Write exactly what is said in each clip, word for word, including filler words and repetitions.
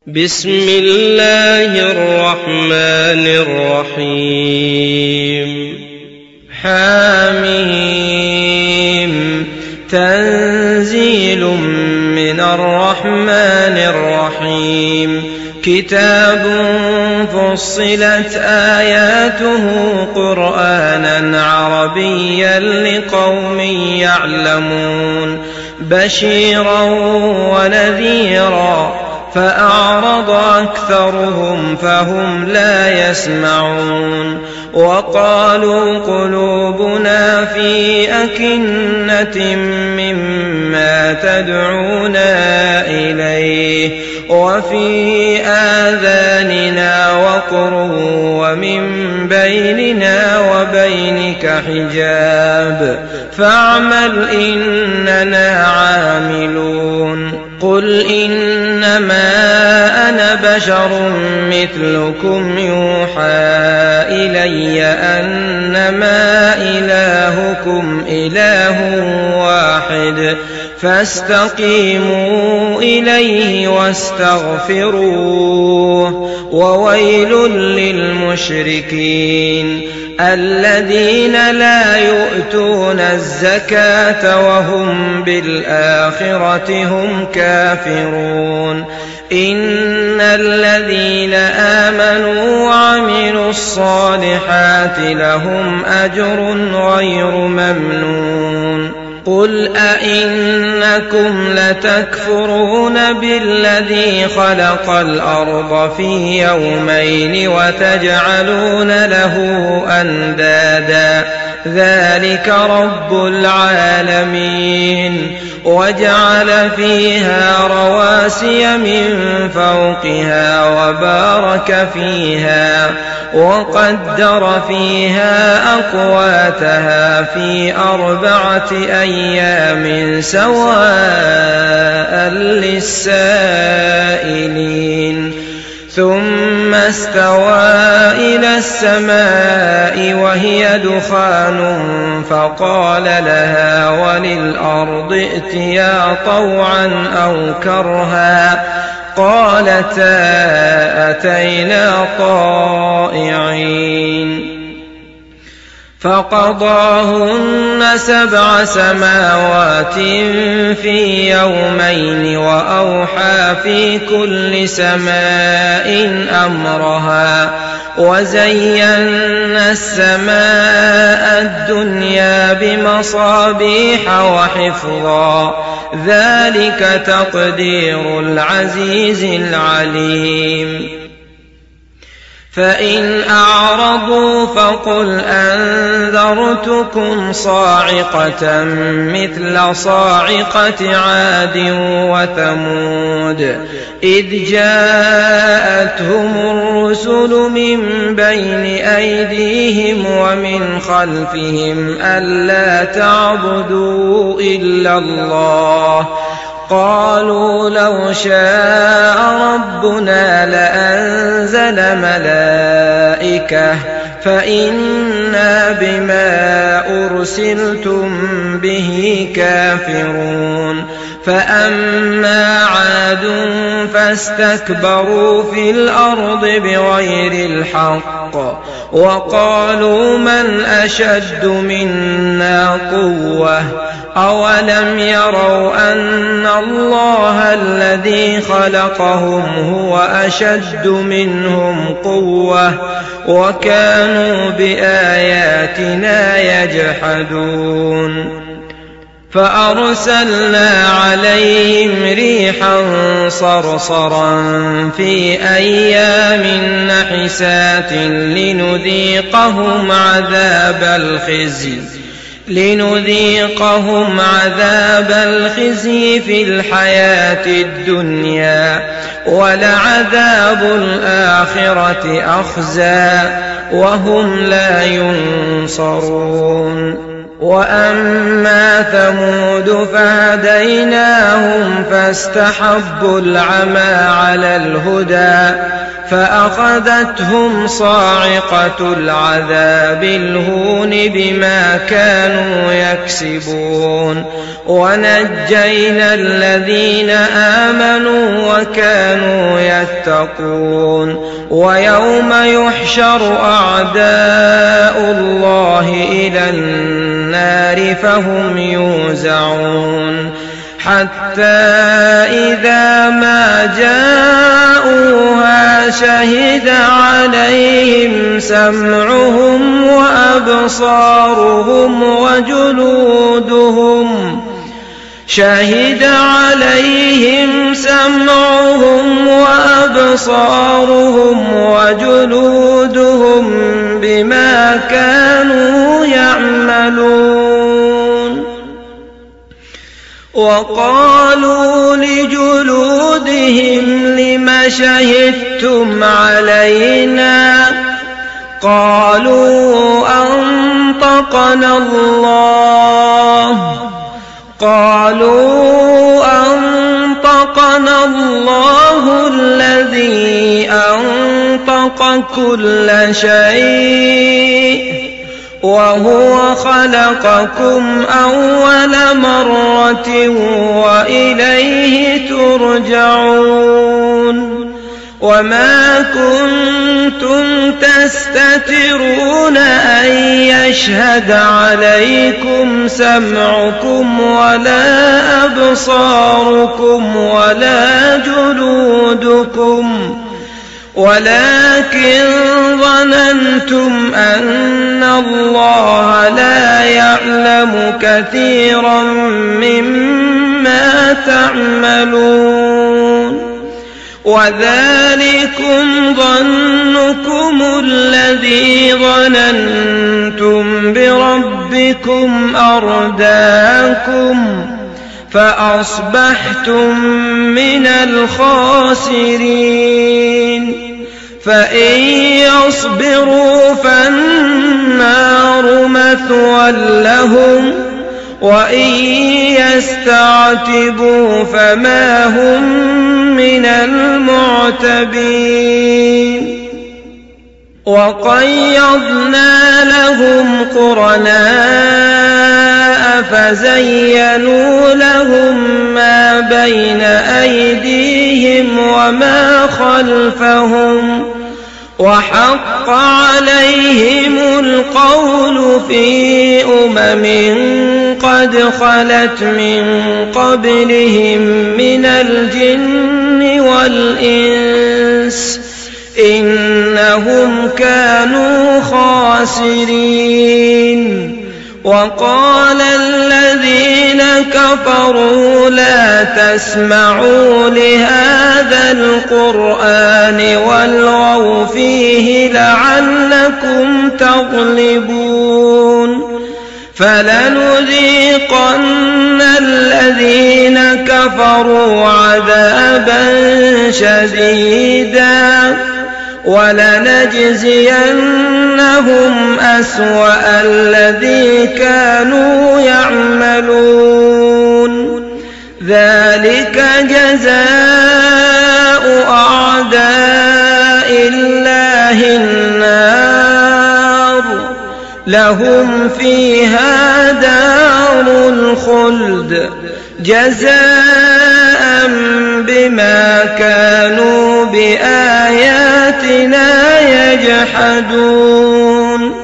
بسم الله الرحمن الرحيم حاميم تنزيل من الرحمن الرحيم كتاب فصلت آياته قرآنا عربيا لقوم يعلمون بشيرا ونذيرا فأعرض أكثرهم فهم لا يسمعون وقالوا قلوبنا في أكنة مما تدعونا إليه وفي آذاننا وقر ومن بيننا وبينك حجاب فاعمل إننا عاملون قل إنما أنا بشر مثلكم يوحى إلي أنما إلهكم إله واحد فاستقيموا إليه واستغفروه وويل للمشركين الذين لا يؤتون الزكاة وهم بالآخرة هم كافرون إن الذين آمنوا وعملوا الصالحات لهم أجر غير ممنون قل أئنكم لتكفرون بالذي خلق الأرض في يومين وتجعلون له أندادا ذلك رب العالمين وجعل فيها رواسي من فوقها وبارك فيها وقدر فيها أقواتها في أربعة أيام سواء للسائلين ثم استوى إلى السماء وهي دخان فقال لها وللأرض ائتيا طوعا أو كرها قالتا أتينا طائعين فقضاهن سبع سماوات في يومين وأوحى في كل سماء أمرها وزينا السماء الدنيا بمصابيح وحفظا ذلك تقدير العزيز العليم فإن أعرضوا فقل أنذرتكم صاعقة مثل صاعقة عاد وثمود إذ جاءتهم الرسل من بين أيديهم ومن خلفهم ألا تعبدوا إلا الله قالوا لو شاء ربنا لأنزل ملائكة فإنا بما أرسلتم به كافرون فأما عاد فاستكبروا في الأرض بغير الحق وقالوا من أشد منا قوة أولم يروا أن الله الذي خلقهم هو أشد منهم قوة وكانوا بآياتنا يجحدون فأرسلنا عليهم ريحا صرصرا في أيام نحسات لنذيقهم عذاب الخزي لنذيقهم عذاب الخزي في الحياة الدنيا ولعذاب الآخرة أخزى وهم لا ينصرون وأما ثمود فهديناهم فاستحبوا العمى على الهدى فأخذتهم صاعقة العذاب الهون بما كانوا يكسبون ونجينا الذين آمنوا وكانوا يتقون ويوم يحشر أعداء الله إلى النار فهم يوزعون حتى إذا ما جاءوها شهد عليهم سمعهم وأبصارهم وجلودهم شهد عليهم سمعهم وأبصارهم وجلودهم بما كانوا يعملون وقالوا لجلودهم لم شهدتم علينا قالوا أنطقنا الله قالوا أنطقنا الله الذي أنطق كل شيء وهو خلقكم أول مرة وإليه ترجعون وما كنتم تستترون أن يشهد عليكم سمعكم ولا أبصاركم ولا جلودكم ولكن ظننتم أن الله لا يعلم كثيرا مما تعملون وذلكم ظنكم الذي ظننتم بربكم أرداكم فأصبحتم من الخاسرين فإن يصبروا فالنار مثوى لهم وإن يستعتبوا فما هم من المعتبين وقيضنا لهم قرناء فزينوا لهم ما بين أيديهم وما خلفهم وحق عليهم القول في أمم قد خلت من قبلهم من الجن والإنس إنهم كانوا خاسرين وقال الذين كفروا لا تسمعوا لهذا القرآن والغوا فيه لعلكم تغلبون فلنذيقن الذين كفروا عذابا شديدا ولنجزينهم أسوأ الذي كانوا يعملون ذلك جزاء أعداء الله النار لهم فيها دار الخلد جزاء بما كانوا بآياتنا يجحدون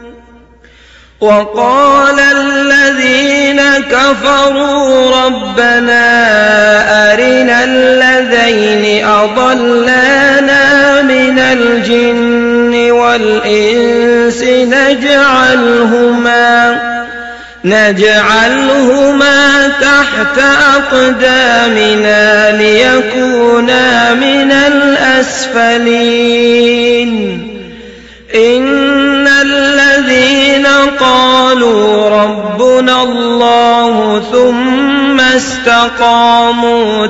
وقال الذين كفروا ربنا أرنا الذين أضلانا من الجن والإنس نجعلهما نجعلهما تحت أقدامنا ليكونا من الأسفلين إن الذين قالوا ربنا الله ثم استقاموا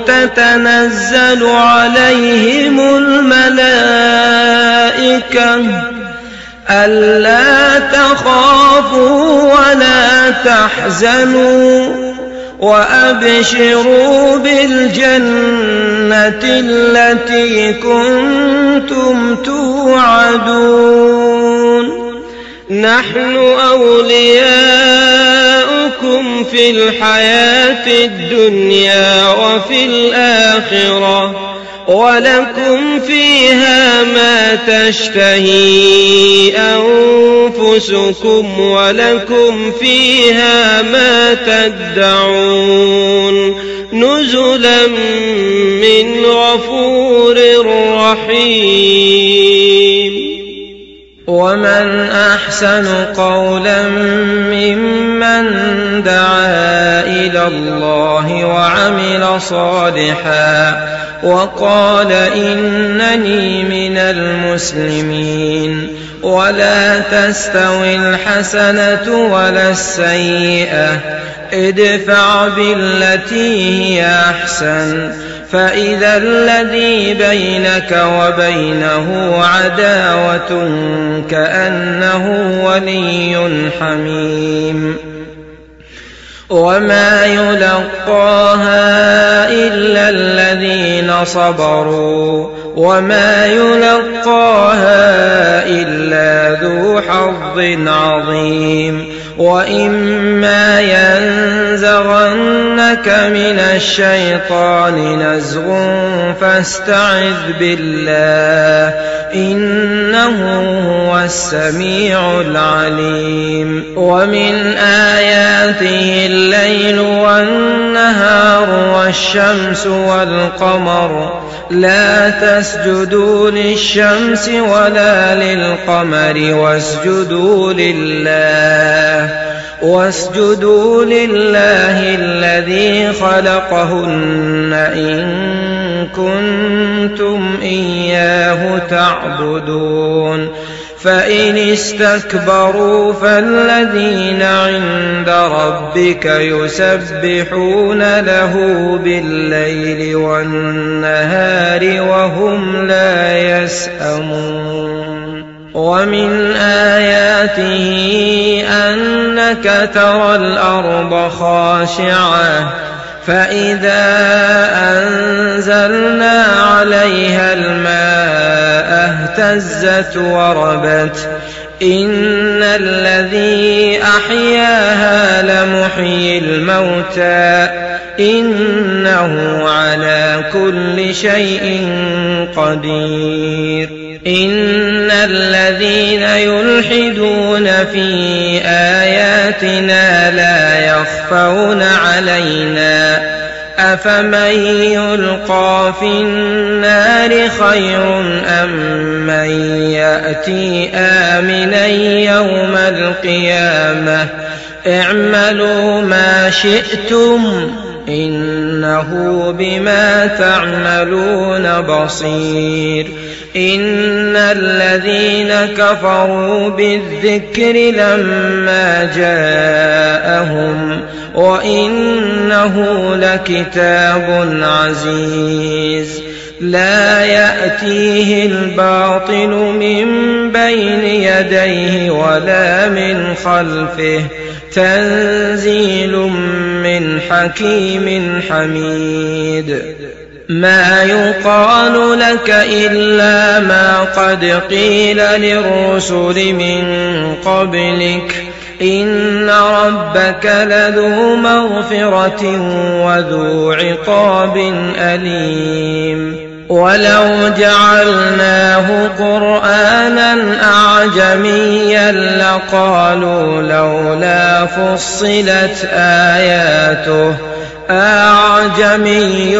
تتنزل عليهم الملائكة ألا تخافوا ولا تحزنوا وأبشروا بالجنة التي كنتم توعدون نحن أولياؤكم في الحياة الدنيا وفي الآخرة ولكم فيها ما تشتهي أنفسكم ولكم فيها ما تدعون نزلا من غفور رحيم. ومن أحسن قولا ممن دعا إلى الله وعمل صالحا وقال إنني من المسلمين. ولا تستوي الحسنة ولا السيئة ادفع بالتي هي أحسن فإذا الذي بينك وبينه عداوة كأنه ولي حميم. وما يلقاها إلا الذين صبروا وما يلقاها إلا ذو حظ عظيم. وإما ينزغنك من الشيطان نزغ فاستعذ بالله إنه هو السميع العليم. ومن آياته الليل والنهار والشمس والقمر لا تسجدوا للشمس ولا للقمر واسجدوا لله واسجدوا لله الذي خلقهن إن كنتم إياه تعبدون. فإن استكبروا فالذين عند ربك يسبحون له بالليل والنهار وهم لا يسأمون. ومن آياته أنك ترى الأرض خاشعة فإذا أنزلنا عليها الماء اهتزت وربت إن الذي أحياها لمحيي الموتى إنه على كل شيء قدير. إن الذين يلحدون في آياتنا لا يخفون علينا أفمن يلقى في النار خير أم من يأتي آمنا يوم القيامة اعملوا ما شئتم إنه بما تعملون بصير. إن الذين كفروا بالذكر لما جاءهم وإنه لكتاب عزيز لا يأتيه الباطل من بين يديه ولا من خلفه تنزيل من حكيم حميد. ما يقال لك إلا ما قد قيل للرسل من قبلك إن ربك لذو مغفرة وذو عقاب أليم. ولو جعلناه قرآنا أعجميا لقالوا لولا فصلت آياته أعجمي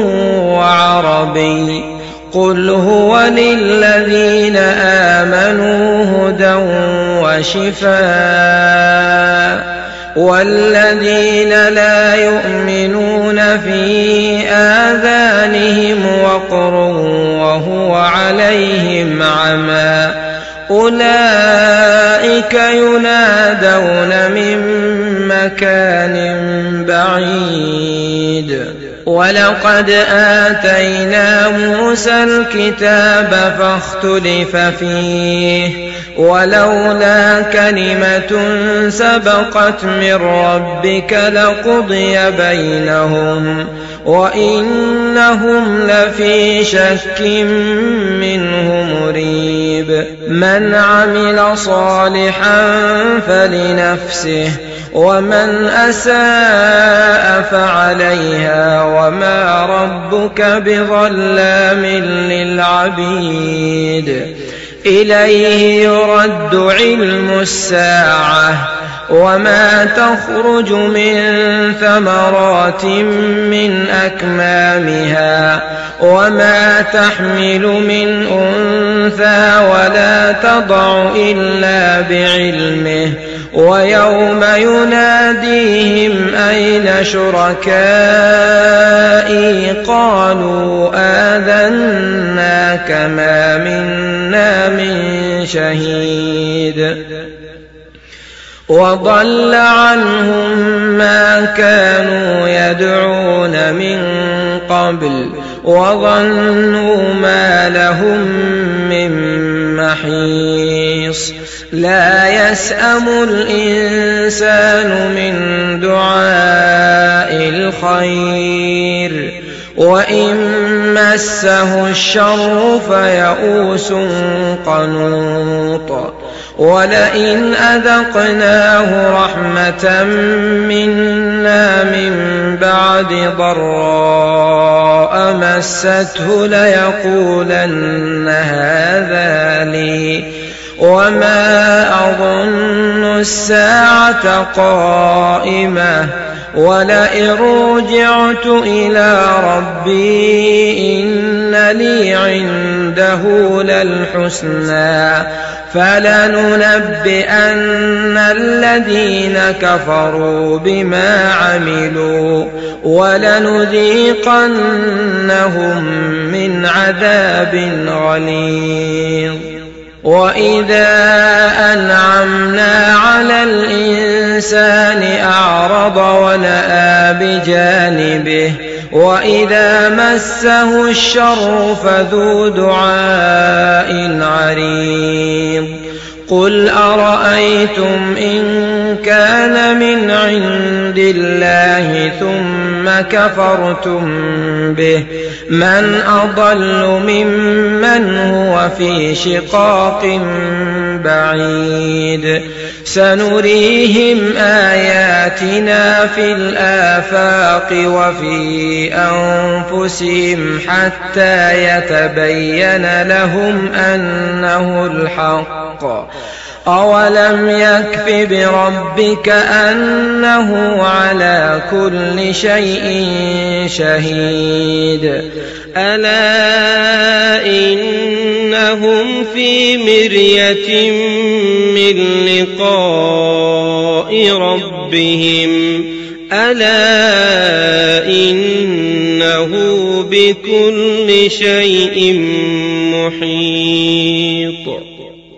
وعربي قل هو للذين آمنوا هدى وشفاء والذين لا يؤمنون في آذانهم وقر وهو عليهم عمى أولئك ينادون من مكان بعيد. ولقد آتينا موسى الكتاب فاختلف فيه ولولا كلمة سبقت من ربك لقضي بينهم وإنهم لفي شك منه مريب من عمل صالحا فلنفسه ومن أساء فعليها وما ربك بظلام للعبيد إليه يرد علم الساعة وما تخرج من ثمرات من أكمامها وما تحمل من أنثى ولا تضع إلا بعلمه ويوم يناديهم أين شركائي قالوا آذناك ما منا من شهيد وضل عنهم ما كانوا يدعون من قبل وظنوا ما لهم من محيص لا يسأم الإنسان من دعاء الخير وإن مسه الشر فيئوس قنوط ولئن أذقناه رحمة منا من بعد ضراء مسته ليقولن هذا لي وما أظن الساعة قائمة ولئن رجعت إلى ربي إن لي عنده للحسنى فلننبئن الذين كفروا بما عملوا ولنذيقنهم من عذاب غليظ وإذا أنعمنا على الإنسان أعرض ونأى بجانبه وإذا مسه الشر فذو دعاء عريض قل أرأيتم إن كان من عند الله ثم كفرتم به من أضل ممن هو في شقاق بعيد سنريهم آياتنا في الآفاق وفي أنفسهم حتى يتبين لهم أنه الحق أولم يكف بربك أنه على كل شيء شهيد ألا إنهم في مرية من لقاء ربهم ألا إنه بكل شيء محيط